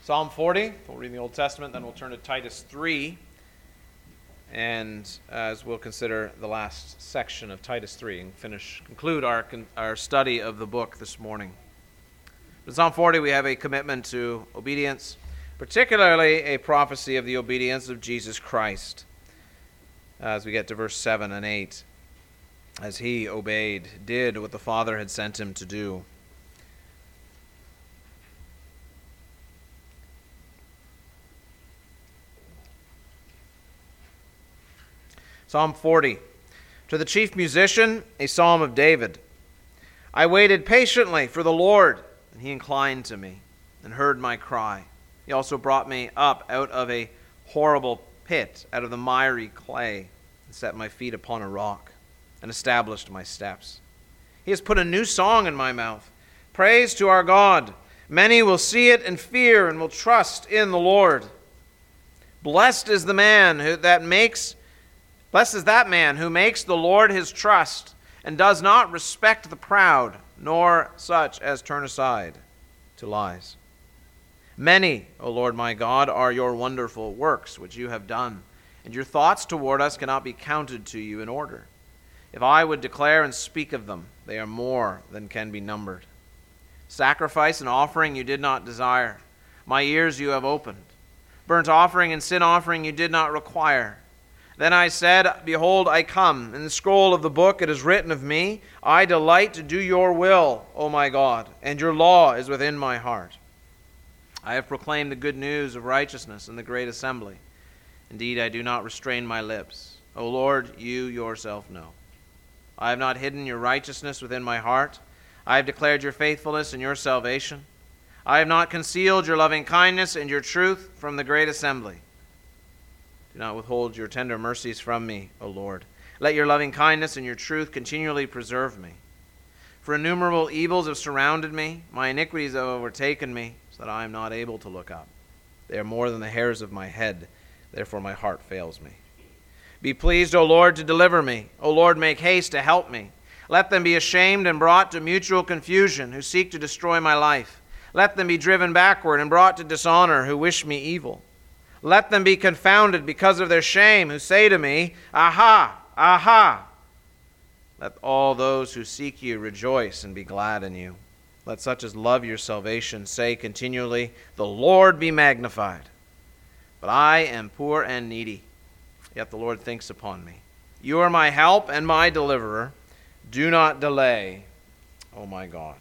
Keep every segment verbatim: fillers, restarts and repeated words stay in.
Psalm forty, we'll read the Old Testament, then we'll turn to Titus three, and as we'll consider the last section of Titus three and finish, conclude our, our study of the book this morning. In Psalm forty, we have a commitment to obedience, particularly a prophecy of the obedience of Jesus Christ, as we get to verse seven and eight, as he obeyed, did what the Father had sent him to do. Psalm forty. To the chief musician, a psalm of David. I waited patiently for the Lord, and he inclined to me and heard my cry. He also brought me up out of a horrible pit, out of the miry clay, and set my feet upon a rock, and established my steps. He has put a new song in my mouth, praise to our God. Many will see it and fear and will trust in the Lord. Blessed is the man who that makes Blessed is that man who makes the Lord his trust and does not respect the proud, nor such as turn aside to lies. Many, O Lord my God, are your wonderful works which you have done, and your thoughts toward us cannot be counted to you in order. If I would declare and speak of them, they are more than can be numbered. Sacrifice and offering you did not desire. My ears you have opened. Burnt offering and sin offering you did not require. Then I said, behold, I come. In the scroll of the book it is written of me, I delight to do your will, O my God, and your law is within my heart. I have proclaimed the good news of righteousness in the great assembly. Indeed, I do not restrain my lips. O Lord, you yourself know. I have not hidden your righteousness within my heart. I have declared your faithfulness and your salvation. I have not concealed your loving kindness and your truth from the great assembly. Do not withhold your tender mercies from me, O Lord. Let your loving kindness and your truth continually preserve me. For innumerable evils have surrounded me. My iniquities have overtaken me, so that I am not able to look up. They are more than the hairs of my head. Therefore my heart fails me. Be pleased, O Lord, to deliver me. O Lord, make haste to help me. Let them be ashamed and brought to mutual confusion who seek to destroy my life. Let them be driven backward and brought to dishonor who wish me evil. Let them be confounded because of their shame, who say to me, Aha, aha. Let all those who seek you rejoice and be glad in you. Let such as love your salvation say continually, The Lord be magnified. But I am poor and needy, yet the Lord thinks upon me. You are my help and my deliverer. Do not delay, O my God.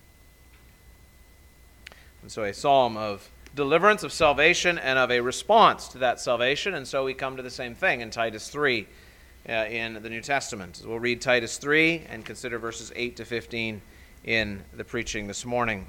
And so a psalm of deliverance, of salvation, and of a response to that salvation. And so we come to the same thing in Titus three uh, in the New Testament. We'll read Titus three and consider verses eight to fifteen in the preaching this morning.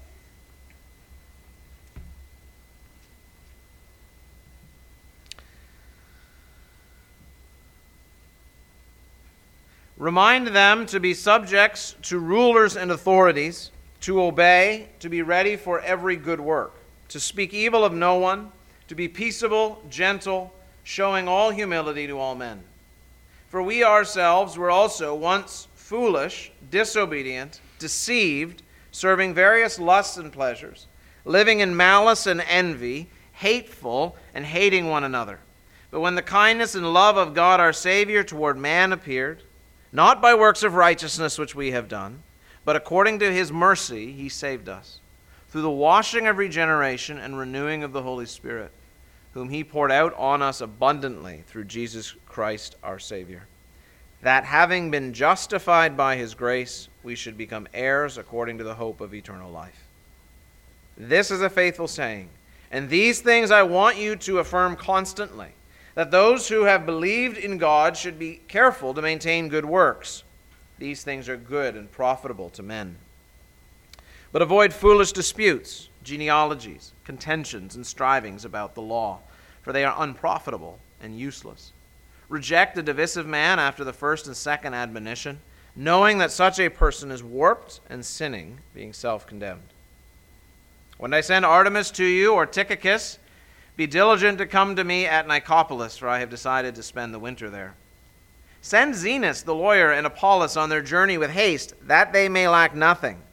Remind them to be subjects to rulers and authorities, to obey, to be ready for every good work, to speak evil of no one, to be peaceable, gentle, showing all humility to all men. For we ourselves were also once foolish, disobedient, deceived, serving various lusts and pleasures, living in malice and envy, hateful, and hating one another. But when the kindness and love of God our Savior toward man appeared, not by works of righteousness which we have done, but according to his mercy he saved us, through the washing of regeneration and renewing of the Holy Spirit, whom he poured out on us abundantly through Jesus Christ our Savior, that having been justified by his grace, we should become heirs according to the hope of eternal life. This is a faithful saying, and these things I want you to affirm constantly, that those who have believed in God should be careful to maintain good works. These things are good and profitable to men. But avoid foolish disputes, genealogies, contentions, and strivings about the law, for they are unprofitable and useless. Reject the divisive man after the first and second admonition, knowing that such a person is warped and sinning, being self-condemned. When I send Artemas to you, or Tychicus, be diligent to come to me at Nicopolis, for I have decided to spend the winter there. Send Zenas the lawyer and Apollos on their journey with haste, that they may lack nothing.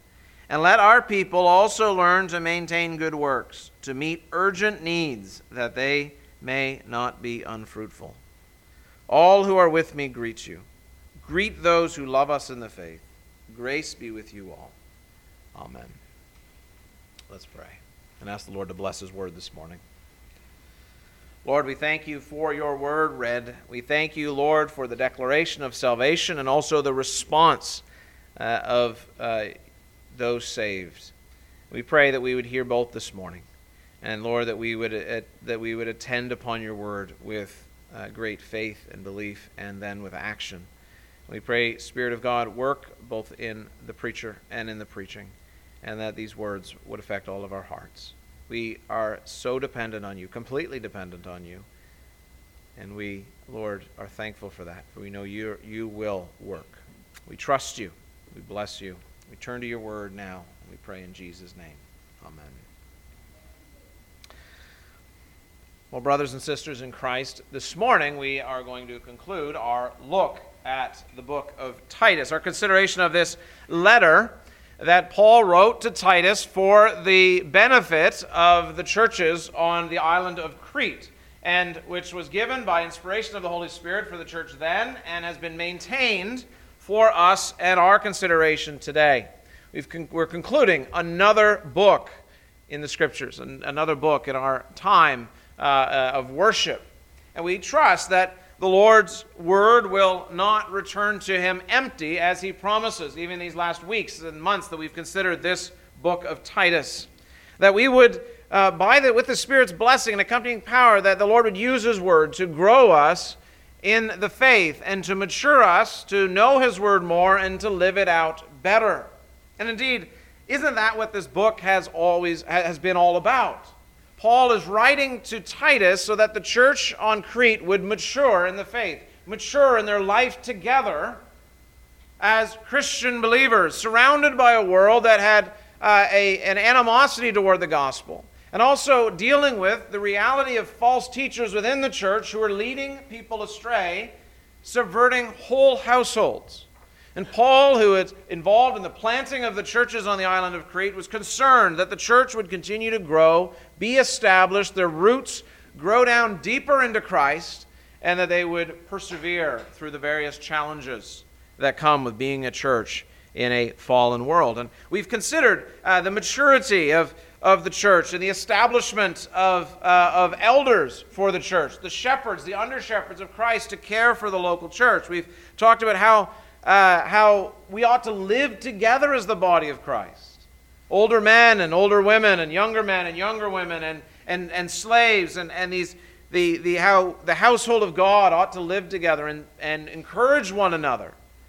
And let our people also learn to maintain good works, to meet urgent needs, that they may not be unfruitful. All who are with me greet you. Greet those who love us in the faith. Grace be with you all. Amen. Let's pray and ask the Lord to bless his word this morning. Lord, we thank you for your word read. We thank you, Lord, for the declaration of salvation and also the response uh, of uh, those saved. We pray that we would hear both this morning, and Lord, that we would uh, that we would attend upon your word with uh, great faith and belief, and then with action. We pray, Spirit of God, work both in the preacher and in the preaching, and that these words would affect all of our hearts. We are so dependent on you, completely dependent on you, and we, Lord, are thankful for that, for we know you you will work. We trust you. We bless you. We turn to your word now, and we pray in Jesus' name. Amen. Well, brothers and sisters in Christ, this morning we are going to conclude our look at the book of Titus, our consideration of this letter that Paul wrote to Titus for the benefit of the churches on the island of Crete, and which was given by inspiration of the Holy Spirit for the church then, and has been maintained for us and our consideration today. We've con- we're concluding another book in the Scriptures, an- another book in our time uh, uh, of worship. And we trust that the Lord's word will not return to him empty, as he promises, even these last weeks and months that we've considered this book of Titus. That we would, uh, by the, with the Spirit's blessing and accompanying power, that the Lord would use his word to grow us in the faith and to mature us to know his word more and to live it out better. And indeed, isn't that what this book has always has been all about? Paul is writing to Titus so that the church on Crete would mature in the faith, mature in their life together as Christian believers, surrounded by a world that had uh, a, an animosity toward the gospel, and also dealing with the reality of false teachers within the church who are leading people astray, subverting whole households. And Paul, who is involved in the planting of the churches on the island of Crete, was concerned that the church would continue to grow, be established, their roots grow down deeper into Christ, and that they would persevere through the various challenges that come with being a church in a fallen world. And we've considered uh, the maturity of, of the church and the establishment of, uh, of elders for the church, the shepherds, the under-shepherds of Christ to care for the local church. We've talked about how Uh, how we ought to live together as the body of Christ. Older men and older women and younger men and younger women and, and, and slaves and, and these the, the how the household of God ought to live together and, and encourage one another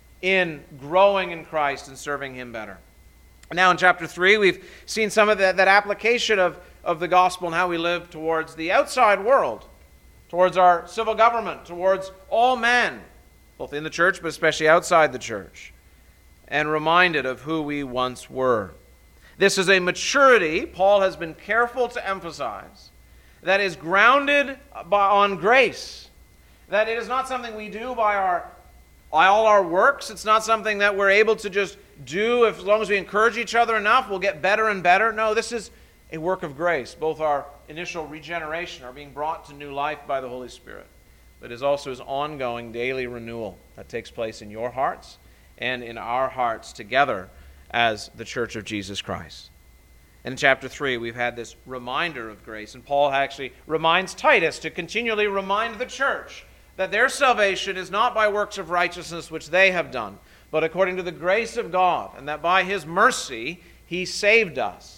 in growing in Christ and serving him better. Now in chapter three, we've seen some of that, that application of, of the gospel and how we live towards the outside world, towards our civil government, towards all men, both in the church, but especially outside the church, and reminded of who we once were. This is a maturity, Paul has been careful to emphasize, that is grounded by, on grace. That it is not something we do by our by all our works. It's not something that we're able to just do if, as long as we encourage each other enough, we'll get better and better. No, this is a work of grace. Both our initial regeneration, our being brought to new life by the Holy Spirit, but is also his ongoing daily renewal that takes place in your hearts and in our hearts together as the Church of Jesus Christ. And in chapter three, we've had this reminder of grace, and Paul actually reminds Titus to continually remind the church that their salvation is not by works of righteousness which they have done, but according to the grace of God, and that by his mercy he saved us.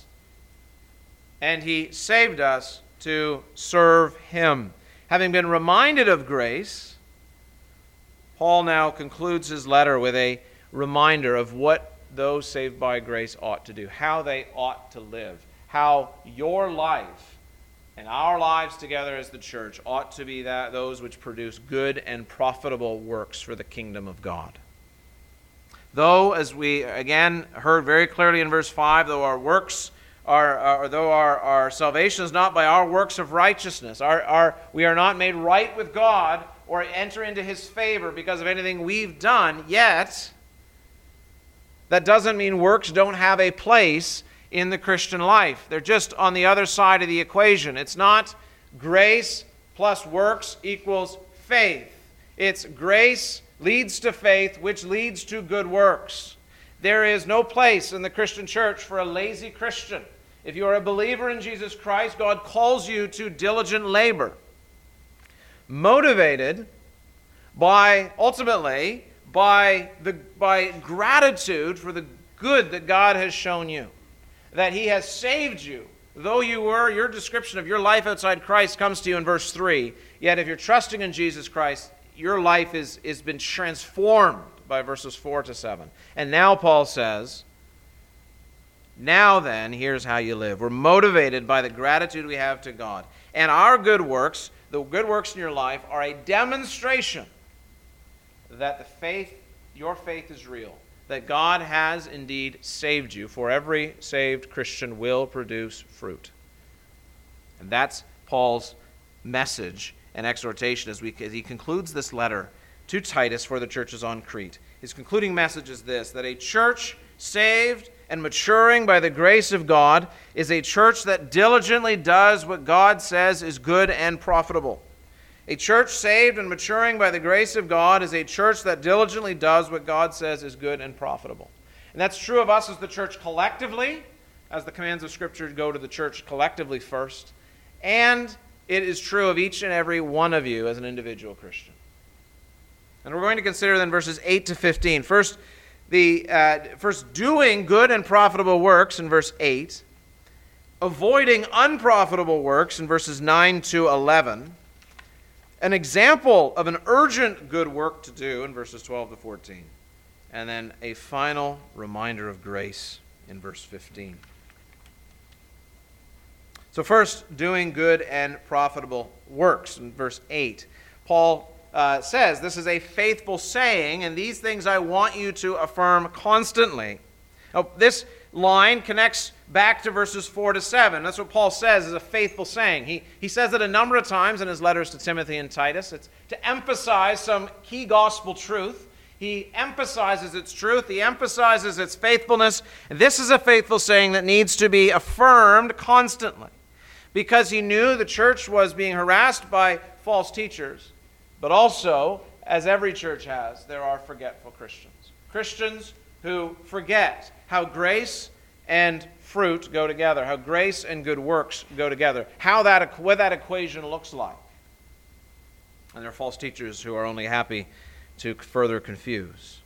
And he saved us to serve him. Having been reminded of grace, Paul now concludes his letter with a reminder of what those saved by grace ought to do, how they ought to live, how your life and our lives together as the church ought to be that those which produce good and profitable works for the kingdom of God. Though, as we again heard very clearly in verse five, though our works Our, our, though our, our salvation is not by our works of righteousness, our, our, we are not made right with God or enter into his favor because of anything we've done, yet That doesn't mean works don't have a place in the Christian life. They're just on the other side of the equation. It's not grace plus works equals faith. It's grace leads to faith, which leads to good works. There is no place in the Christian church for a lazy Christian. If you are a believer in Jesus Christ, God calls you to diligent labor, motivated by, ultimately, by the by gratitude for the good that God has shown you, that He has saved you. Though you were, your description of your life outside Christ comes to you in verse three, yet if you're trusting in Jesus Christ, your life is, is been transformed by verses four to seven. And now Paul says, now then, here's how you live. We're motivated by the gratitude we have to God. And our good works, the good works in your life, are a demonstration that the faith, your faith is real. That God has indeed saved you. For every saved Christian will produce fruit. And that's Paul's message and exhortation as, we, as he concludes this letter to Titus for the churches on Crete. His concluding message is this, that a church saved and maturing by the grace of God is a church that diligently does what God says is good and profitable. A church saved and maturing by the grace of God is a church that diligently does what God says is good and profitable. And that's true of us as the church collectively, as the commands of Scripture go to the church collectively first. And it is true of each and every one of you as an individual Christian. And we're going to consider then verses eight to fifteen. First, the uh, first doing good and profitable works in verse eight, avoiding unprofitable works in verses nine to eleven, an example of an urgent good work to do in verses twelve to fourteen, and then a final reminder of grace in verse fifteen. So first, doing good and profitable works in verse eight. Paul uh, says, this is a faithful saying, and these things I want you to affirm constantly. Now, this line connects back to verses four to seven. That's what Paul says is a faithful saying. He, he says it a number of times in his letters to Timothy and Titus. It's to emphasize some key gospel truth. He emphasizes its truth. He emphasizes its faithfulness. And this is a faithful saying that needs to be affirmed constantly, because he knew the church was being harassed by false teachers. But also, as every church has, there are forgetful Christians. Christians who forget how grace and fruit go together, how grace and good works go together, how that, what that equation looks like. And there are false teachers who are only happy to further confuse.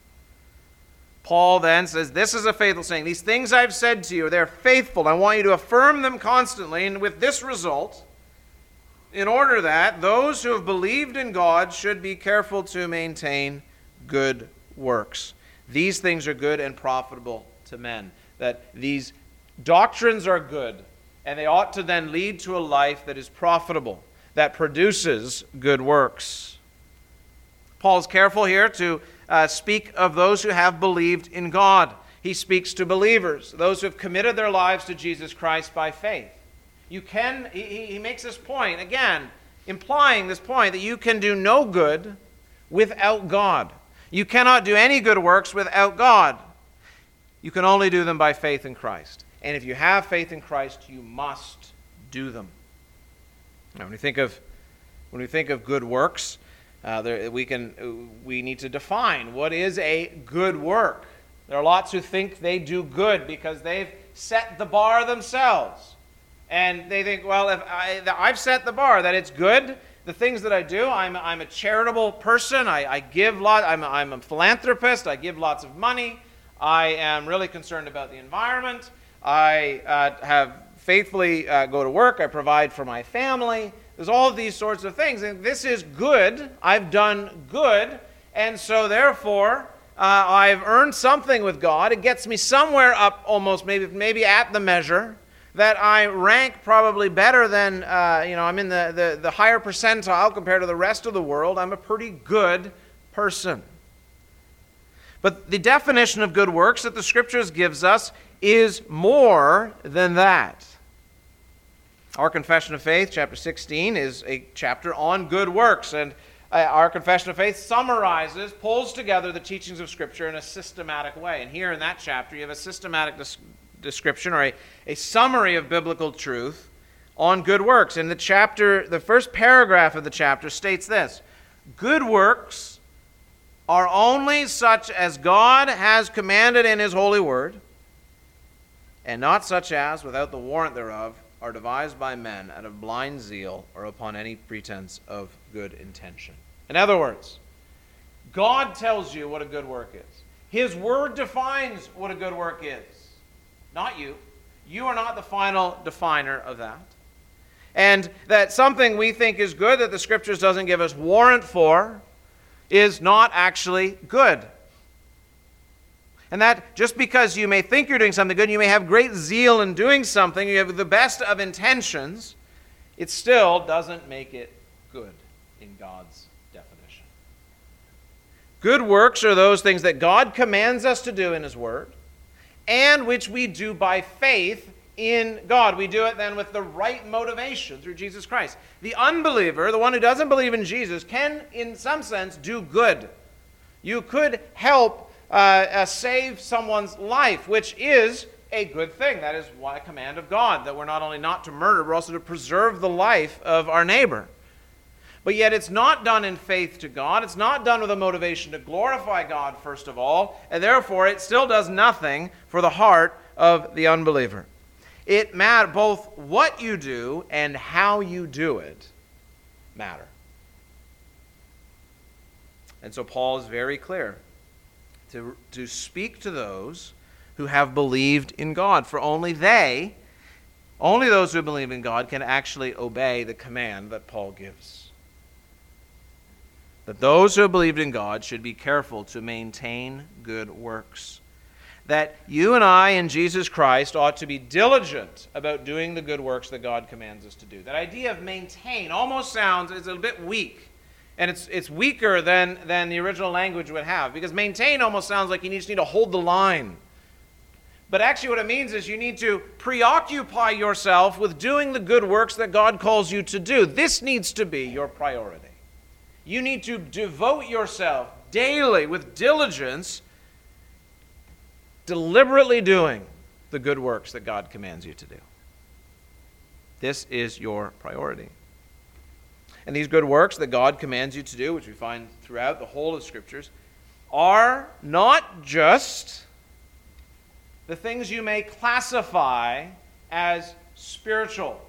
Paul then says, this is a faithful saying. These things I've said to you, they're faithful. I want you to affirm them constantly, and with this result, in order that those who have believed in God should be careful to maintain good works. These things are good and profitable to men. That these doctrines are good, and they ought to then lead to a life that is profitable, that produces good works. Paul's careful here to uh, speak of those who have believed in God. He speaks to believers, those who have committed their lives to Jesus Christ by faith. You can, he, he makes this point, again, implying this point that you can do no good without God. You cannot do any good works without God. You can only do them by faith in Christ. And if you have faith in Christ, you must do them. Now, when we think of when we think of good works, uh, there, we can we need to define what is a good work. There are lots who think they do good because they've set the bar themselves. And they think, well, if I, I've set the bar, that it's good, the things that I do, I'm, I'm a charitable person, I, I give lot, I'm, I'm a philanthropist, I give lots of money, I am really concerned about the environment, I uh, have faithfully uh, go to work, I provide for my family, there's all of these sorts of things, and this is good, I've done good, and so therefore, uh, I've earned something with God, it gets me somewhere up almost, maybe, maybe at the measure, that I rank probably better than, uh, you know, I'm in the, the, the higher percentile compared to the rest of the world. I'm a pretty good person. But the definition of good works that the Scriptures gives us is more than that. Our Confession of Faith, chapter sixteen, is a chapter on good works. And uh, our confession of faith summarizes, pulls together the teachings of Scripture in a systematic way. And here in that chapter, you have a systematic des- description or a, a summary of biblical truth on good works. And the chapter, the first paragraph of the chapter states this: good works are only such as God has commanded in His holy word, and not such as, without the warrant thereof, are devised by men out of blind zeal or upon any pretense of good intention. In other words, God tells you what a good work is. His word defines what a good work is, not you. You are not the final definer of that. And that something we think is good that the Scriptures doesn't give us warrant for is not actually good. And that just because you may think you're doing something good, you may have great zeal in doing something, you have the best of intentions, it still doesn't make it good in God's definition. Good works are those things that God commands us to do in His Word, and which we do by faith in God. We do it then with the right motivation through Jesus Christ. The unbeliever, the one who doesn't believe in Jesus, can, in some sense, do good. You could help uh, uh, save someone's life, which is a good thing. That is a command of God, that we're not only not to murder, but also to preserve the life of our neighbor. But yet it's not done in faith to God. It's not done with a motivation to glorify God, first of all, and therefore it still does nothing for the heart of the unbeliever. It matters, both what you do and how you do it matter. And so Paul is very clear to, to speak to those who have believed in God, for only they, only those who believe in God can actually obey the command that Paul gives. That those who have believed in God should be careful to maintain good works. That you and I in Jesus Christ ought to be diligent about doing the good works that God commands us to do. That idea of maintain almost sounds, it's a bit weak. And it's it's weaker than, than the original language would have. Because maintain almost sounds like you just need to hold the line. But actually what it means is you need to preoccupy yourself with doing the good works that God calls you to do. This needs to be your priority. You need to devote yourself daily with diligence, deliberately doing the good works that God commands you to do. This is your priority. And these good works that God commands you to do, which we find throughout the whole of the Scriptures, are not just the things you may classify as spiritual.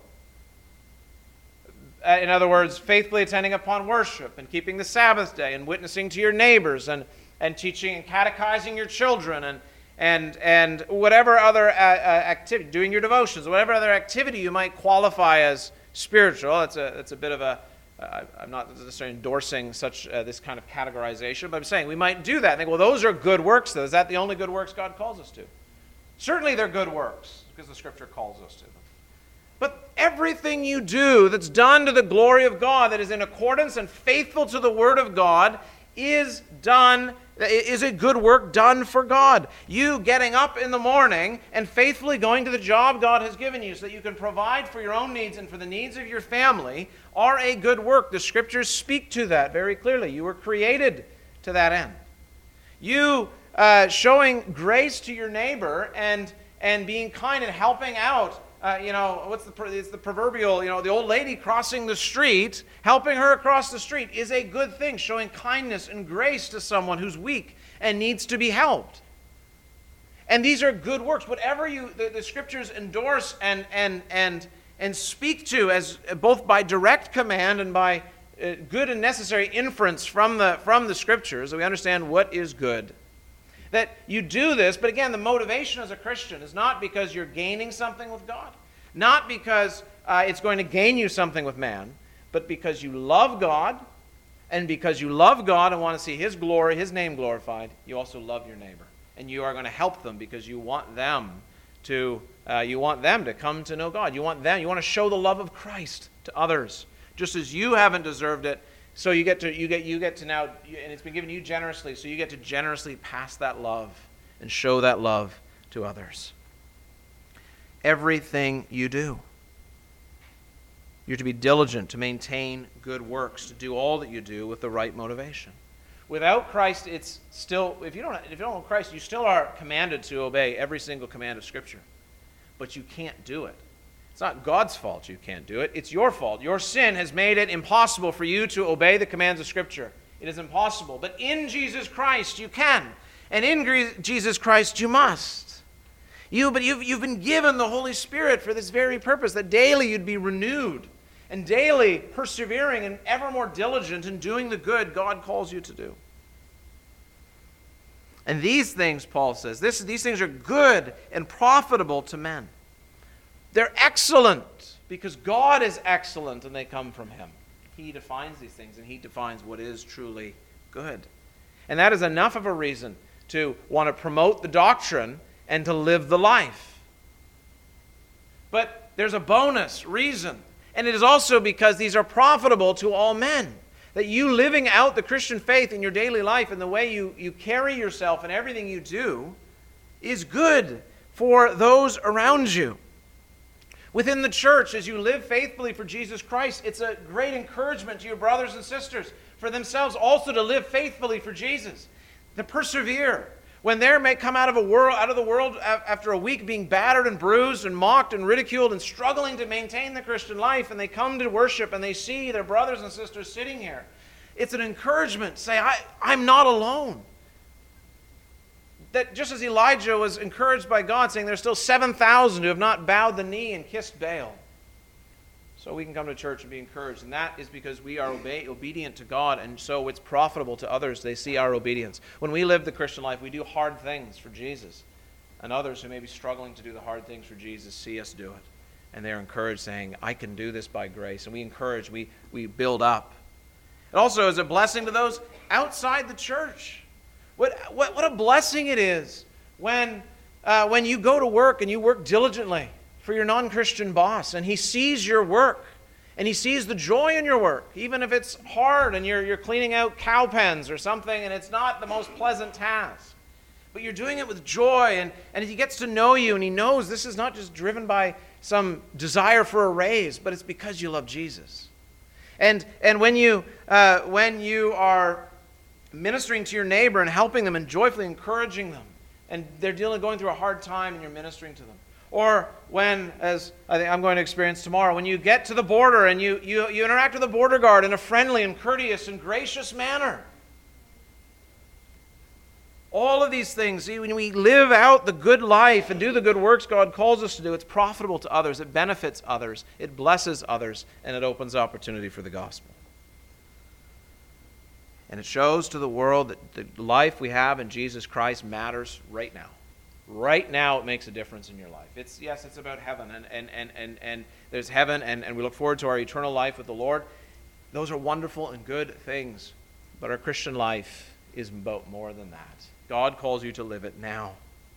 In other words, faithfully attending upon worship and keeping the Sabbath day and witnessing to your neighbors and, and teaching and catechizing your children and And and whatever other uh, uh, activity, doing your devotions, whatever other activity you might qualify as spiritual. That's a that's a bit of a. Uh, I'm not necessarily endorsing such uh, this kind of categorization, but I'm saying we might do that and think, well, those are good works. Though, is that the only good works God calls us to? Certainly, they're good works because the Scripture calls us to them. But everything you do that's done to the glory of God, that is in accordance and faithful to the Word of God, is done. Is a good work done for God. You getting up in the morning and faithfully going to the job God has given you so that you can provide for your own needs and for the needs of your family are a good work. The Scriptures speak to that very clearly. You were created to that end. You uh, showing grace to your neighbor and, and being kind and helping out. Uh, you know, what's the it's the proverbial, you know, the old lady crossing the street, helping her across the street is a good thing, showing kindness and grace to someone who's weak and needs to be helped. And these are good works. Whatever you the, the Scriptures endorse and and and and speak to as both by direct command and by uh, good and necessary inference from the from the Scriptures, that we understand what is good. That you do this, but again, the motivation as a Christian is not because you're gaining something with God, not because uh, it's going to gain you something with man, but because you love God, and because you love God and want to see His glory, His name glorified, you also love your neighbor, and you are going to help them because you want them to uh, you want them to come to know God. You want them. You want to show the love of Christ to others, just as you haven't deserved it. So you get to you get you get to now, and it's been given you generously. So you get to generously pass that love and show that love to others. Everything you do, You're to be diligent to maintain good works, to do all that you do with the right motivation. Without Christ, it's still, if you don't, if you don't know Christ, you still are commanded to obey every single command of Scripture. But you can't do it. It's not God's fault you can't do it. It's your fault. Your sin has made it impossible for you to obey the commands of Scripture. It is impossible. But in Jesus Christ, you can. And in Jesus Christ, you must. You, but you've, you've been given the Holy Spirit for this very purpose, that daily you'd be renewed and daily persevering and ever more diligent in doing the good God calls you to do. And these things, Paul says, this, these things are good and profitable to men. They're excellent because God is excellent and they come from Him. He defines these things and He defines what is truly good. And that is enough of a reason to want to promote the doctrine and to live the life. But there's a bonus reason, and it is also because these are profitable to all men. That you living out the Christian faith in your daily life and the way you, you carry yourself and everything you do is good for those around you. Within the church, as you live faithfully for Jesus Christ, it's a great encouragement to your brothers and sisters for themselves also to live faithfully for Jesus, to persevere. When they may come out of a world, out of the world after a week being battered and bruised and mocked and ridiculed and struggling to maintain the Christian life, and they come to worship and they see their brothers and sisters sitting here, it's an encouragement to say, I, I'm not alone. That just as Elijah was encouraged by God, saying there's still seven thousand who have not bowed the knee and kissed Baal. So we can come to church and be encouraged. And that is because we are obe- obedient to God, and so it's profitable to others. They see our obedience. When we live the Christian life, we do hard things for Jesus. And others who may be struggling to do the hard things for Jesus see us do it. And they're encouraged, saying, I can do this by grace. And we encourage, we, we build up. It also is a blessing to those outside the church. What, what, what a blessing it is when, uh, when you go to work and you work diligently for your non-Christian boss, and he sees your work, and he sees the joy in your work, even if it's hard and you're, you're cleaning out cow pens or something, and it's not the most pleasant task. But you're doing it with joy, and, and he gets to know you, and he knows this is not just driven by some desire for a raise, but it's because you love Jesus. And, and when, you, uh, when you are ministering to your neighbor and helping them and joyfully encouraging them, and they're dealing going through a hard time and you're ministering to them. Or when, as I think I'm going to experience tomorrow, when you get to the border and you, you, you interact with the border guard in a friendly and courteous and gracious manner. All of these things, see, when we live out the good life and do the good works God calls us to do, it's profitable to others, it benefits others, it blesses others, and it opens opportunity for the gospel. And it shows to the world that the life we have in Jesus Christ matters right now. Right now it makes a difference in your life. It's yes, it's about heaven, and and, and, and, and there's heaven, and, and we look forward to our eternal life with the Lord. Those are wonderful and good things. But our Christian life is about more than that. God calls you to live it now.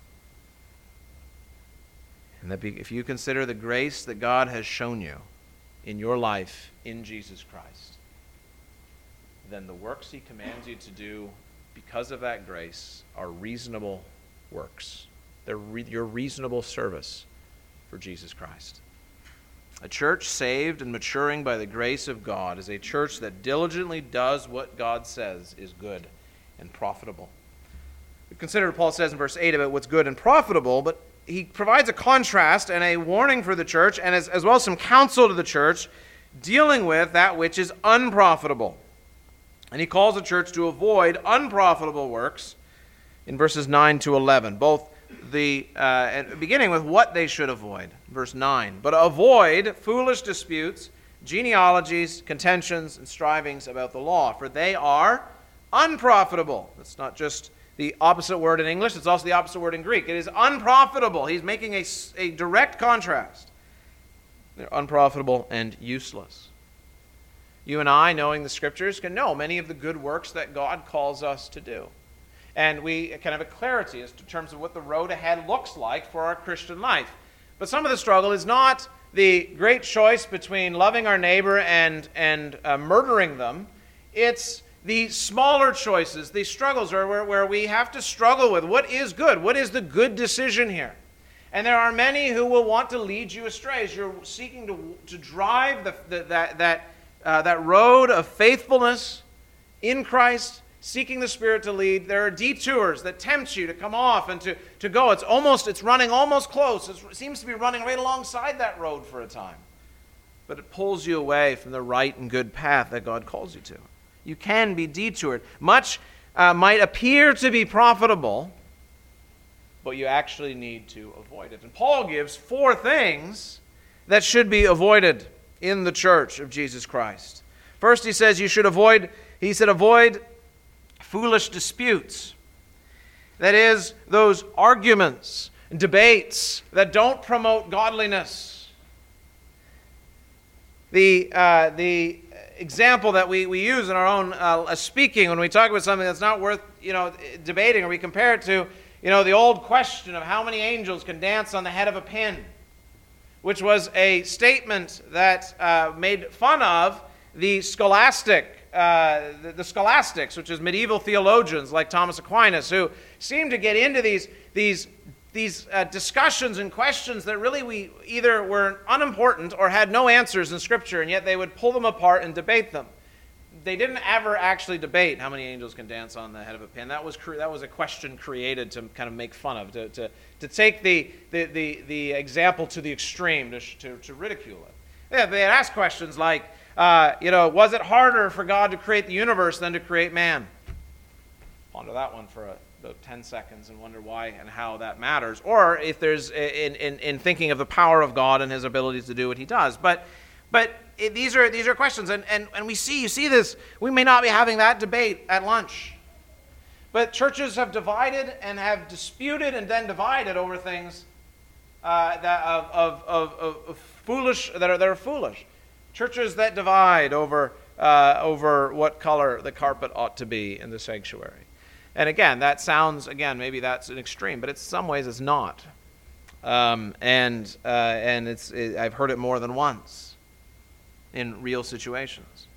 And that if you consider the grace that God has shown you in your life in Jesus Christ, then the works he commands you to do because of that grace are reasonable works. They're re- your reasonable service for Jesus Christ. A church saved and maturing by the grace of God is a church that diligently does what God says is good and profitable. We consider what Paul says in verse eight about what's good and profitable, but he provides a contrast and a warning for the church, and as, as well as some counsel to the church dealing with that which is unprofitable. And he calls the church to avoid unprofitable works in verses nine to eleven, both the uh, and beginning with what they should avoid, verse nine. But avoid foolish disputes, genealogies, contentions, and strivings about the law, for they are unprofitable. That's not just the opposite word in English, it's also the opposite word in Greek. It is unprofitable. He's making a, a direct contrast. They're unprofitable and useless. You and I, knowing the Scriptures, can know many of the good works that God calls us to do. And we can have a clarity as to terms of what the road ahead looks like for our Christian life. But some of the struggle is not the great choice between loving our neighbor and, and uh, murdering them. It's the smaller choices, the struggles are where, where we have to struggle with what is good, what is the good decision here. And there are many who will want to lead you astray as you're seeking to, to drive the, the, that, that, uh, that road of faithfulness in Christ, seeking the Spirit to lead. There are detours that tempt you to come off and to, to go. It's almost, it's running almost close. It's, it seems to be running right alongside that road for a time. But it pulls you away from the right and good path that God calls you to. You can be detoured. Much uh, might appear to be profitable, but you actually need to avoid it. And Paul gives four things that should be avoided in the church of Jesus Christ. First, he says you should avoid, he said, avoid foolish disputes. That is, those arguments and debates that don't promote godliness. The, uh, the example that we, we use in our own uh, speaking when we talk about something that's not worth, you know, debating, or we compare it to, you know, the old question of how many angels can dance on the head of a pin, which was a statement that uh, made fun of the scholastic, uh, the, the scholastics, which is medieval theologians like Thomas Aquinas, who seemed to get into these these these uh, discussions and questions that really we either were unimportant or had no answers in Scripture, and yet they would pull them apart and debate them. They didn't ever actually debate how many angels can dance on the head of a pin. That was cre- that was a question created to kind of make fun of, to to, to take the, the, the, the example to the extreme, to, to, to ridicule it. Yeah, they had asked questions like, uh, you know, was it harder for God to create the universe than to create man? Ponder that one for a, about ten seconds and wonder why and how that matters. Or if there's, in, in, in thinking of the power of God and his ability to do what he does. But but it, these are these are questions, and, and, and we see, you see this, we may not be having that debate at lunch. But churches have divided and have disputed and then divided over things uh, that of, of, of, of foolish that are that are foolish. Churches that divide over uh, over what color the carpet ought to be in the sanctuary. And again, that sounds, again, maybe that's an extreme, but in some ways it's not. Um, and uh, and it's it, I've heard it more than once in real situations.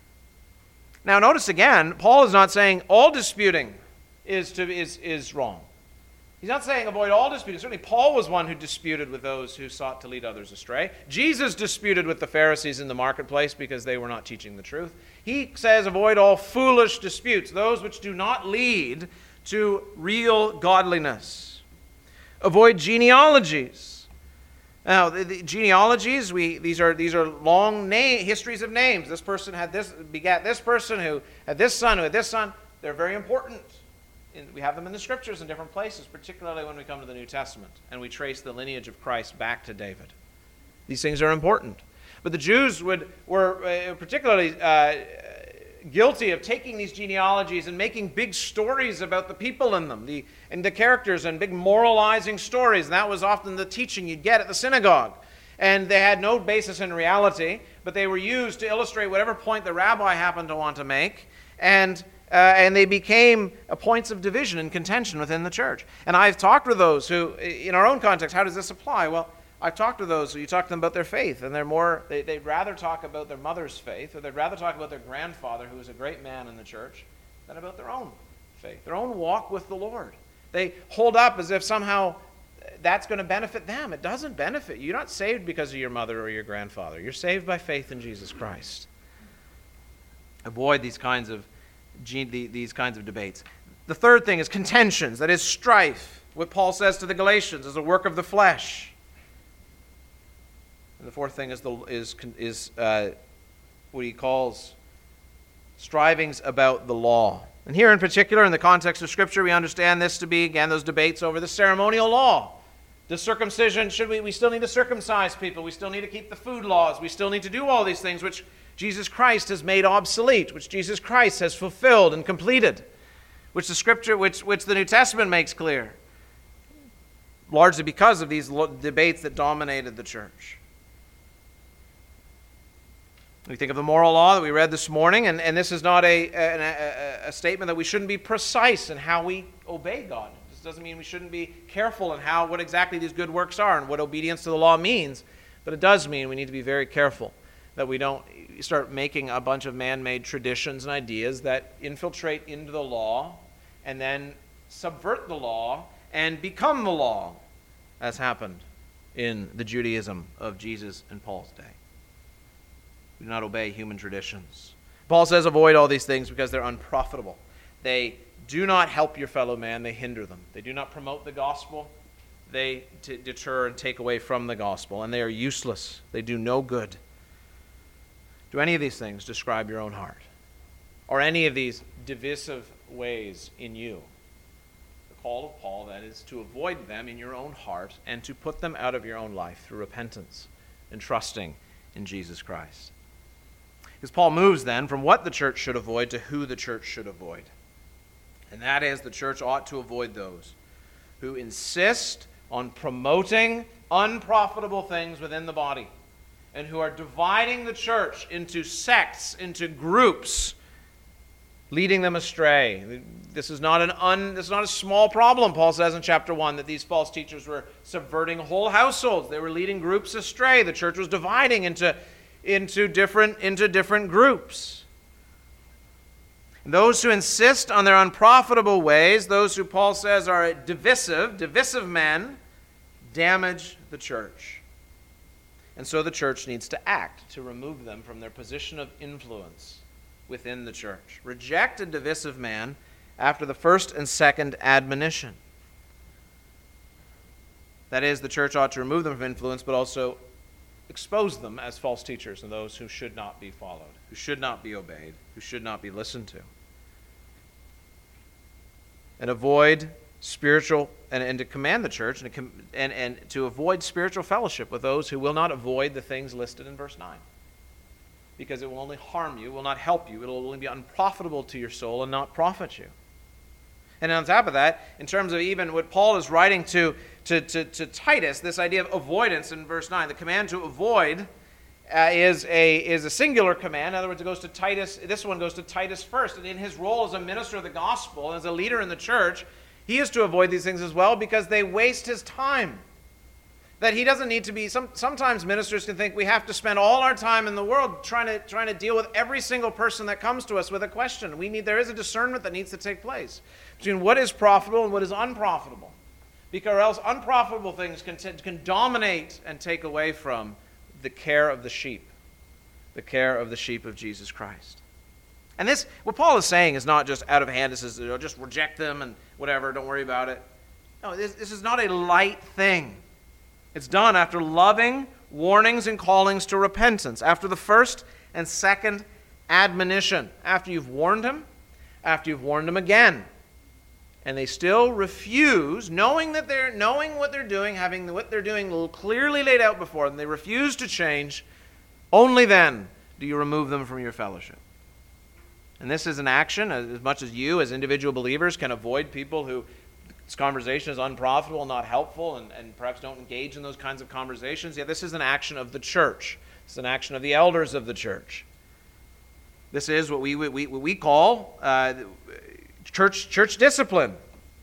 Now notice again, Paul is not saying all disputing is to is is wrong. He's not saying avoid all disputing. Certainly Paul was one who disputed with those who sought to lead others astray. Jesus disputed with the Pharisees in the marketplace because they were not teaching the truth. He says avoid all foolish disputes, those which do not lead to real godliness. Avoid genealogies. Now, the, the genealogies, we these are these are long name, histories of names. This person had this, begat this person who had this son, who had this son. They're very important. In, we have them in the Scriptures in different places, particularly when we come to the New Testament and we trace the lineage of Christ back to David. These things are important. But the Jews would were uh, particularly uh, guilty of taking these genealogies and making big stories about the people in them, the and the characters, and big moralizing stories. And that was often the teaching you'd get at the synagogue. And they had no basis in reality, but they were used to illustrate whatever point the rabbi happened to want to make. And Uh, and they became uh, points of division and contention within the church. And I've talked with those who, in our own context, how does this apply? Well, I've talked to those who you talk to them about their faith, and they're more, they, they'd rather talk about their mother's faith, or they'd rather talk about their grandfather, who was a great man in the church, than about their own faith, their own walk with the Lord. They hold up as if somehow that's going to benefit them. It doesn't benefit you. You're not saved because of your mother or your grandfather. You're saved by faith in Jesus Christ. Avoid these kinds of these kinds of debates. The third thing is contentions, that is strife. What Paul says to the Galatians is a work of the flesh. And the fourth thing is the is is uh, what he calls strivings about the law. And here in particular, in the context of Scripture, we understand this to be, again, those debates over the ceremonial law. The circumcision, should we, we still need to circumcise people. We still need to keep the food laws. We still need to do all these things which Jesus Christ has made obsolete, which Jesus Christ has fulfilled and completed, which the Scripture, which, which the New Testament makes clear, largely because of these lo- debates that dominated the church. We think of the moral law that we read this morning, and, and this is not a, a, a, a statement that we shouldn't be precise in how we obey God. This doesn't mean we shouldn't be careful in how what exactly these good works are and what obedience to the law means, but it does mean we need to be very careful that we don't start making a bunch of man-made traditions and ideas that infiltrate into the law and then subvert the law and become the law. as happened in the Judaism of Jesus and Paul's day. We do not obey human traditions. Paul says avoid all these things because they're unprofitable. They do not help your fellow man, they hinder them. They do not promote the gospel, they t- deter and take away from the gospel, and they are useless. They do no good. Do any of these things describe your own heart? Or any of these divisive ways in you? The call of Paul, that is, to avoid them in your own heart and to put them out of your own life through repentance and trusting in Jesus Christ. Because Paul moves then from what the church should avoid to who the church should avoid. And that is, the church ought to avoid those who insist on promoting unprofitable things within the body and who are dividing the church into sects, into groups, leading them astray. This is not an un, this is not a small problem, Paul says in chapter one, that these false teachers were subverting whole households. They were leading groups astray. The church was dividing into, into, different, into different groups. Those who insist on their unprofitable ways, those who Paul says are divisive, divisive men, damage the church. And so the church needs to act to remove them from their position of influence within the church. Reject a divisive man after the first and second admonition. That is, the church ought to remove them from influence, but also expose them as false teachers and those who should not be followed, who should not be obeyed, who should not be listened to. And avoid spiritual, and, and to command the church, and, to, and, and to avoid spiritual fellowship with those who will not avoid the things listed in verse nine. Because it will only harm you, will not help you, it will only be unprofitable to your soul and not profit you. And on top of that, in terms of even what Paul is writing to, to, to, to Titus, this idea of avoidance in verse nine, the command to avoid uh, is, a, is a singular command. In other words, it goes to Titus, this one goes to Titus first. And in his role as a minister of the gospel, as a leader in the church, he is to avoid these things as well because they waste his time. That he doesn't need to be, some, sometimes ministers can think we have to spend all our time in the world trying to, trying to deal with every single person that comes to us with a question. We need, there is a discernment that needs to take place between what is profitable and what is unprofitable. Because else unprofitable things can, t- can dominate and take away from the care of the sheep, the care of the sheep of Jesus Christ. And this, what Paul is saying is not just out of hand. This is, you know, just reject them and whatever, don't worry about it. No, this, this is not a light thing. It's done after loving warnings and callings to repentance, after the first and second admonition, after you've warned them, after you've warned them again. And they still refuse, knowing that they're knowing what they're doing, having what they're doing clearly laid out before them, they refuse to change. Only then do you remove them from your fellowship. And this is an action, as much as you, as individual believers, can avoid people who this conversation is unprofitable, not helpful, and, and perhaps don't engage in those kinds of conversations. Yet this is an action of the church. It's an action of the elders of the church. This is what we, we, what we call uh, church, church discipline,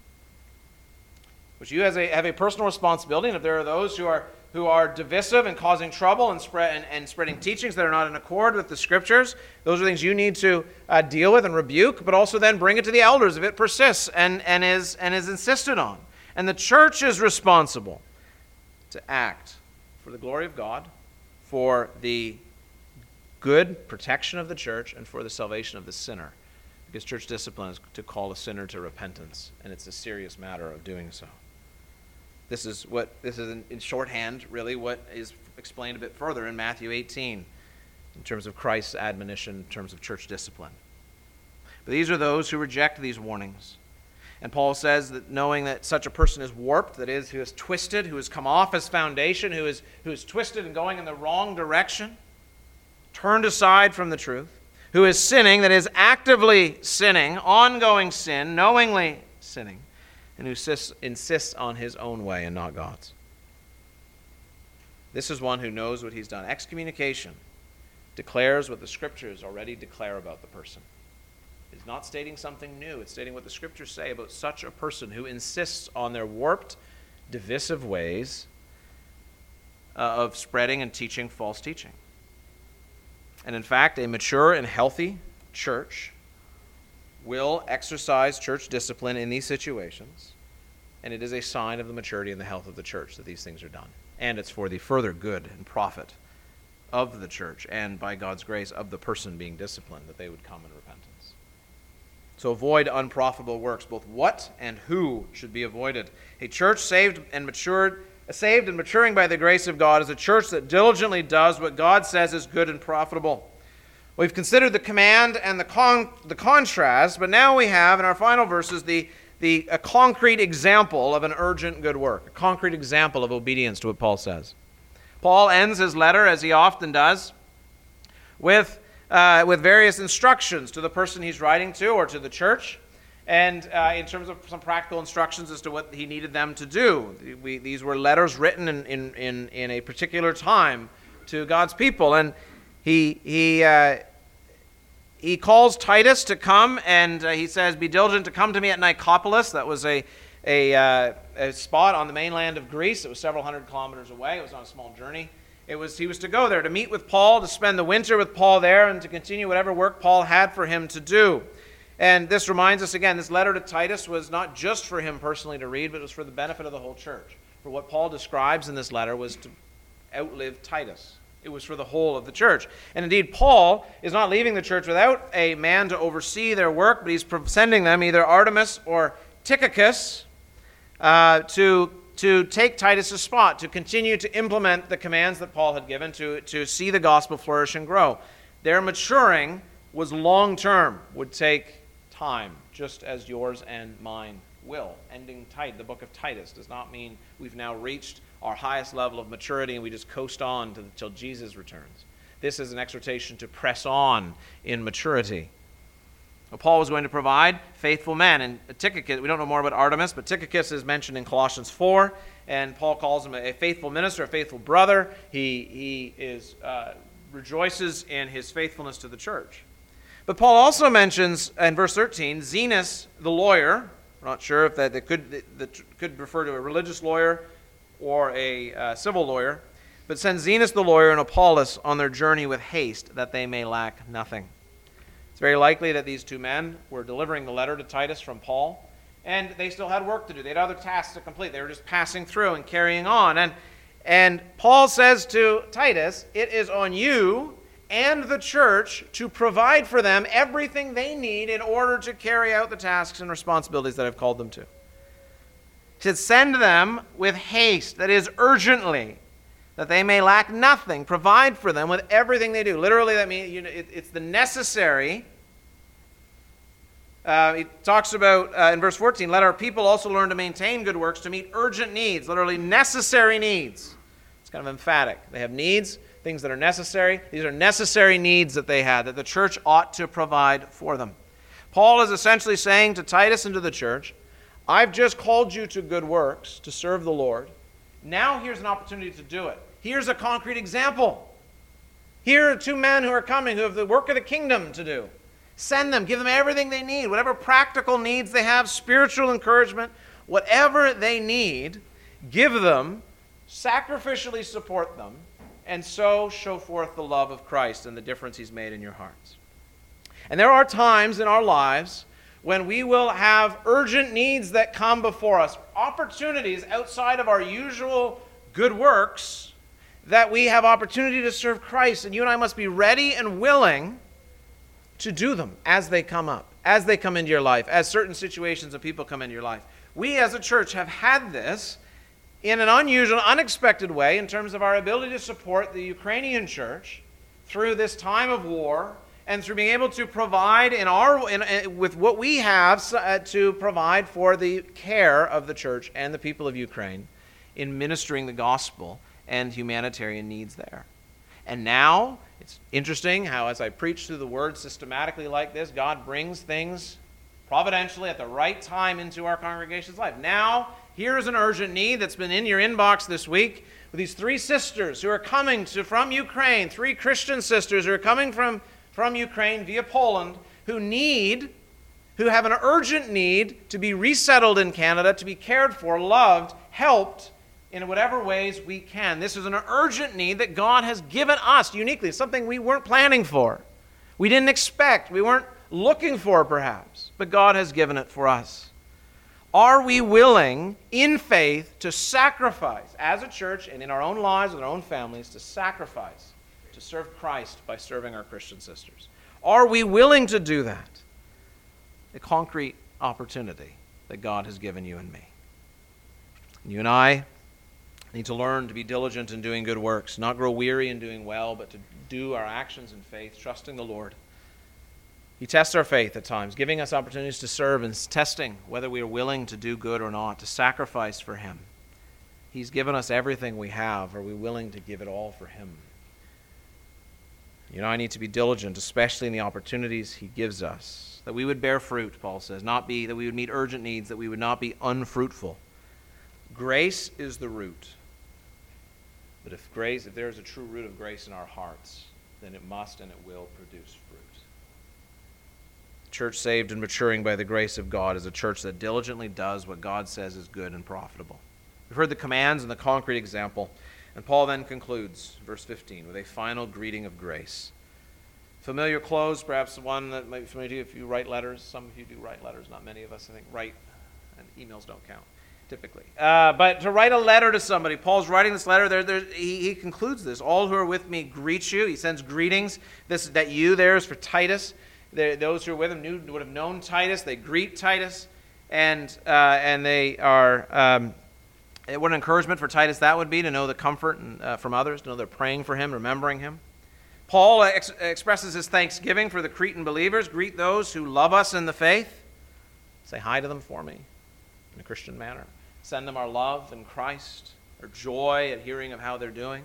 which you as a, have a personal responsibility. And if there are those who are who are divisive and causing trouble and, spread, and, and spreading teachings that are not in accord with the Scriptures, those are things you need to uh, deal with and rebuke, but also then bring it to the elders if it persists and, and, is, and is insisted on. And the church is responsible to act for the glory of God, for the good protection of the church, and for the salvation of the sinner. Because church discipline is to call a sinner to repentance, and it's a serious matter of doing so. This is what this is in, in shorthand, really, what is explained a bit further in Matthew eighteen, in terms of Christ's admonition, in terms of church discipline. But these are those who reject these warnings. And Paul says that knowing that such a person is warped, that is, who is twisted, who has come off his foundation, who is who is twisted and going in the wrong direction, turned aside from the truth, who is sinning, that is, actively sinning, ongoing sin, knowingly sinning, and who insists, insists on his own way and not God's. This is one who knows what he's done. Excommunication declares what the Scriptures already declare about the person. It's not stating something new. It's stating what the Scriptures say about such a person who insists on their warped, divisive ways uh, of spreading and teaching false teaching. And in fact, a mature and healthy church will exercise church discipline in these situations And it is a sign of the maturity and the health of the church that these things are done. And it's for the further good and profit of the church and, by God's grace, of the person being disciplined, that they would come in repentance. So avoid unprofitable works. Both what and who should be avoided. A church saved and matured, saved and maturing by the grace of God is a church that diligently does what God says is good and profitable. We've considered the command and the con- the contrast, but now we have, in our final verses, the The, a concrete example of an urgent good work, a concrete example of obedience to what Paul says. Paul ends his letter, as he often does, with, uh, with various instructions to the person he's writing to or to the church, and uh, in terms of some practical instructions as to what he needed them to do. We, these were letters written in, in, in, in a particular time to God's people, and he... he uh, He calls Titus to come, and uh, he says, be diligent to come to me at Nicopolis. That was a, a, uh, a spot on the mainland of Greece. It was several hundred kilometers away. It was on a small journey. It was He was to go there to meet with Paul, to spend the winter with Paul there, and to continue whatever work Paul had for him to do. And this reminds us again, this letter to Titus was not just for him personally to read, but it was for the benefit of the whole church. For what Paul describes in this letter was to outlive Titus. It was for the whole of the church. And indeed, Paul is not leaving the church without a man to oversee their work, but he's sending them, either Artemas or Tychicus, uh, to, to take Titus' spot, to continue to implement the commands that Paul had given, to, to see the gospel flourish and grow. Their maturing was long-term, would take time, just as yours and mine will. Ending tight, the book of Titus, does not mean we've now reached our highest level of maturity and we just coast on to, till Jesus returns. This is an exhortation to press on in maturity. Well, Paul was going to provide faithful men, and Tychicus, we don't know more about Artemas, but Tychicus is mentioned in Colossians four, and Paul calls him a faithful minister, a faithful brother. He, he is uh, rejoices in his faithfulness to the church. But Paul also mentions in verse thirteen, Zenas the lawyer. We're not sure if that, that could that, that could refer to a religious lawyer or a uh, civil lawyer, but send Zenas the lawyer and Apollos on their journey with haste, that they may lack nothing. It's very likely that these two men were delivering the letter to Titus from Paul, and they still had work to do. They had other tasks to complete. They were just passing through and carrying on. And, and Paul says to Titus, it is on you and the church to provide for them everything they need in order to carry out the tasks and responsibilities that I've called them to. He said, send them with haste, that is, urgently, that they may lack nothing. Provide for them with everything they do. Literally, that means you know, it, it's the necessary. Uh, he talks about, uh, in verse fourteen, let our people also learn to maintain good works to meet urgent needs, literally necessary needs. It's kind of emphatic. They have needs, things that are necessary. These are necessary needs that they had, that the church ought to provide for them. Paul is essentially saying to Titus and to the church, I've just called you to good works, to serve the Lord. Now here's an opportunity to do it. Here's a concrete example. Here are two men who are coming who have the work of the kingdom to do. Send them, give them everything they need, whatever practical needs they have, spiritual encouragement, whatever they need, give them, sacrificially support them, and so show forth the love of Christ and the difference He's made in your hearts. And there are times in our lives when we will have urgent needs that come before us, opportunities outside of our usual good works, that we have opportunity to serve Christ, and you and I must be ready and willing to do them as they come up, as they come into your life, as certain situations of people come into your life. We as a church have had this in an unusual, unexpected way in terms of our ability to support the Ukrainian church through this time of war, and through being able to provide in our in, in, with what we have uh, to provide for the care of the church and the people of Ukraine in ministering the gospel and humanitarian needs there. And now, it's interesting how as I preach through the word systematically like this, God brings things providentially at the right time into our congregation's life. Now, here's an urgent need that's been in your inbox this week with these three sisters who are coming to from Ukraine, three Christian sisters who are coming from from Ukraine via Poland, who need, who have an urgent need to be resettled in Canada, to be cared for, loved, helped in whatever ways we can. This is an urgent need that God has given us uniquely, something we weren't planning for. We didn't expect, we weren't looking for perhaps, but God has given it for us. Are we willing, in faith, to sacrifice, as a church and in our own lives, with our own families, to sacrifice, to serve Christ by serving our Christian sisters? Are we willing to do that? A concrete opportunity that God has given you and me. You and I need to learn to be diligent in doing good works, not grow weary in doing well, but to do our actions in faith, trusting the Lord. He tests our faith at times, giving us opportunities to serve and testing whether we are willing to do good or not, to sacrifice for Him. He's given us everything we have. Are we willing to give it all for Him? You know, I need to be diligent, especially in the opportunities He gives us, that we would bear fruit, Paul says, not be, that we would meet urgent needs, that we would not be unfruitful. Grace is the root. But if grace, if there is a true root of grace in our hearts, then it must and it will produce fruit. Church saved and maturing by the grace of God is a church that diligently does what God says is good and profitable. We've heard the commands and the concrete example, and Paul then concludes, verse fifteen, with a final greeting of grace. Familiar close, perhaps one that might be familiar to you if you write letters. Some of you do write letters, not many of us, I think, write, and emails don't count, typically. Uh, but to write a letter to somebody, Paul's writing this letter, there, there, he, he concludes this. All who are with me greet you. He sends greetings. This That you there is for Titus. They, those who are with him knew, would have known Titus. They greet Titus, and uh, and they are. Um, what an encouragement for Titus that would be, to know the comfort and, uh, from others, to know they're praying for him, remembering him. Paul ex- expresses his thanksgiving for the Cretan believers. Greet those who love us in the faith. Say hi to them for me in a Christian manner. Send them our love in Christ, our joy at hearing of how they're doing.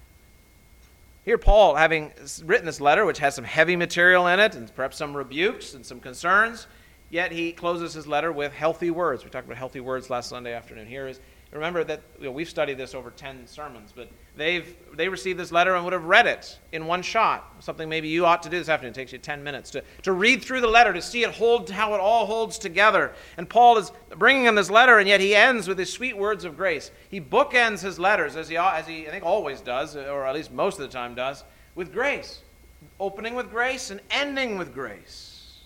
Here Paul, having written this letter, which has some heavy material in it, and perhaps some rebukes and some concerns, yet he closes his letter with healthy words. We talked about healthy words last Sunday afternoon. Here is, remember that you know, we've studied this over ten sermons, but they've they received this letter and would have read it in one shot. Something maybe you ought to do this afternoon. It takes you ten minutes to, to read through the letter, to see it hold, how it all holds together. And Paul is bringing in this letter, and yet he ends with his sweet words of grace. He bookends his letters, as he, as he I think always does, or at least most of the time does, with grace. Opening with grace and ending with grace.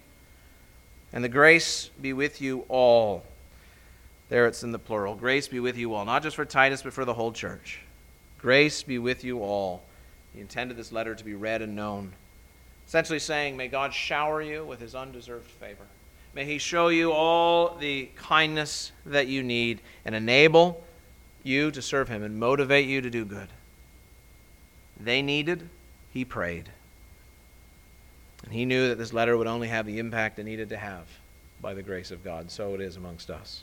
And the grace be with you all. There it's in the plural. Grace be with you all. Not just for Titus, but for the whole church. Grace be with you all. He intended this letter to be read and known. Essentially saying, may God shower you with His undeserved favor. May He show you all the kindness that you need and enable you to serve Him and motivate you to do good. They needed, he prayed. And he knew that this letter would only have the impact it needed to have by the grace of God. So it is amongst us.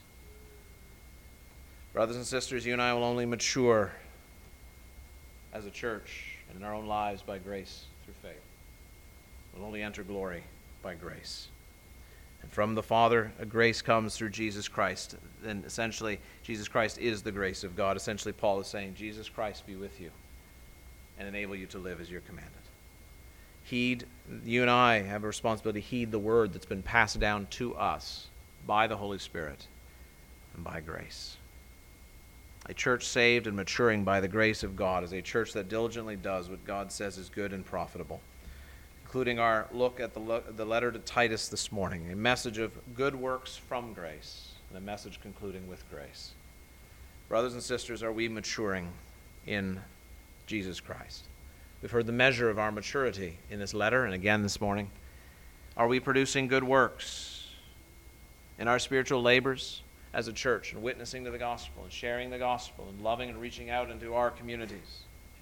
Brothers and sisters, you and I will only mature as a church and in our own lives by grace through faith. We'll only enter glory by grace. And from the Father, a grace comes through Jesus Christ. And essentially, Jesus Christ is the grace of God. Essentially, Paul is saying, Jesus Christ be with you and enable you to live as you're commanded. Heed, you and I have a responsibility to heed the word that's been passed down to us by the Holy Spirit and by grace. A church saved and maturing by the grace of God is a church that diligently does what God says is good and profitable, including our look at the, lo- the letter to Titus this morning, a message of good works from grace, and a message concluding with grace. Brothers and sisters, are we maturing in Jesus Christ? We've heard the measure of our maturity in this letter and again this morning. Are we producing good works in our spiritual labors as a church and witnessing to the gospel and sharing the gospel and loving and reaching out into our communities?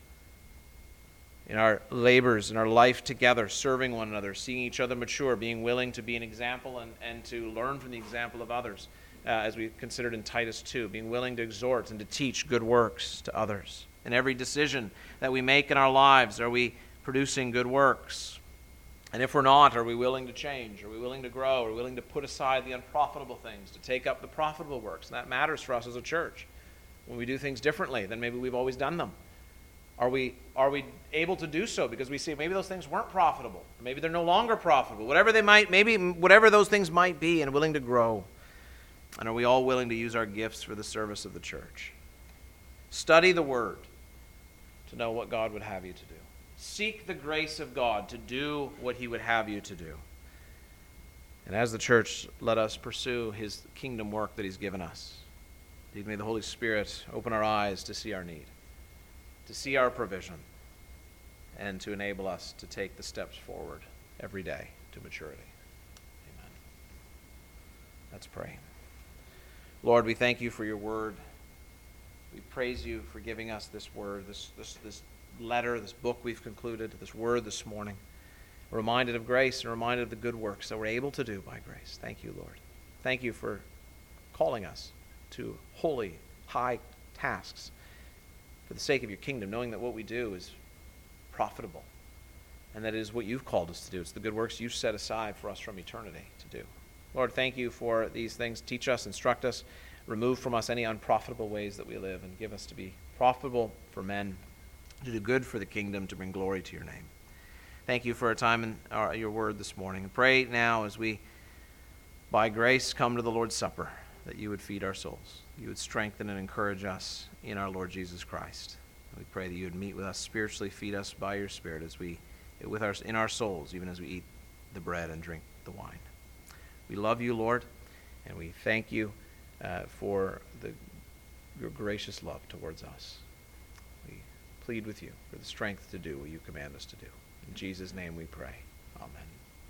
In our labors, in our life together, serving one another, seeing each other mature, being willing to be an example and, and to learn from the example of others, uh, as we considered in Titus two, being willing to exhort and to teach good works to others. In every decision that we make in our lives, are we producing good works? And if we're not, are we willing to change? Are we willing to grow? Are we willing to put aside the unprofitable things, to take up the profitable works? And that matters for us as a church. When we do things differently than maybe we've always done them. Are we, are we able to do so because we see maybe those things weren't profitable? Or maybe they're no longer profitable. Whatever they might, maybe whatever those things might be, and willing to grow. And are we all willing to use our gifts for the service of the church? Study the Word to know what God would have you to do. Seek the grace of God to do what He would have you to do. And as the church, let us pursue his kingdom work that he's given us. Indeed, may the Holy Spirit open our eyes to see our need, to see our provision, and to enable us to take the steps forward every day to maturity. Amen. Let's pray. Lord, we thank you for your word. We praise you for giving us this word, this, this, this letter, this book we've concluded, this word this morning. Reminded of grace and reminded of the good works that we're able to do by grace. Thank you, Lord. Thank you for calling us to holy, high tasks for the sake of your kingdom, knowing that what we do is profitable and that it is what you've called us to do. It's the good works you've set aside for us from eternity to do. Lord, thank you for these things. Teach us, instruct us, remove from us any unprofitable ways that we live, and give us to be profitable for men, to do good for the kingdom, to bring glory to your name. Thank you for our time in our, your word this morning. And pray now as we, by grace, come to the Lord's Supper, that you would feed our souls. You would strengthen and encourage us in our Lord Jesus Christ. We pray that you would meet with us spiritually, feed us by your Spirit as we, with our, in our souls, even as we eat the bread and drink the wine. We love you, Lord, and we thank you uh, for the, your gracious love towards us. We plead with you for the strength to do what you command us to do. In Jesus' name we pray. Amen.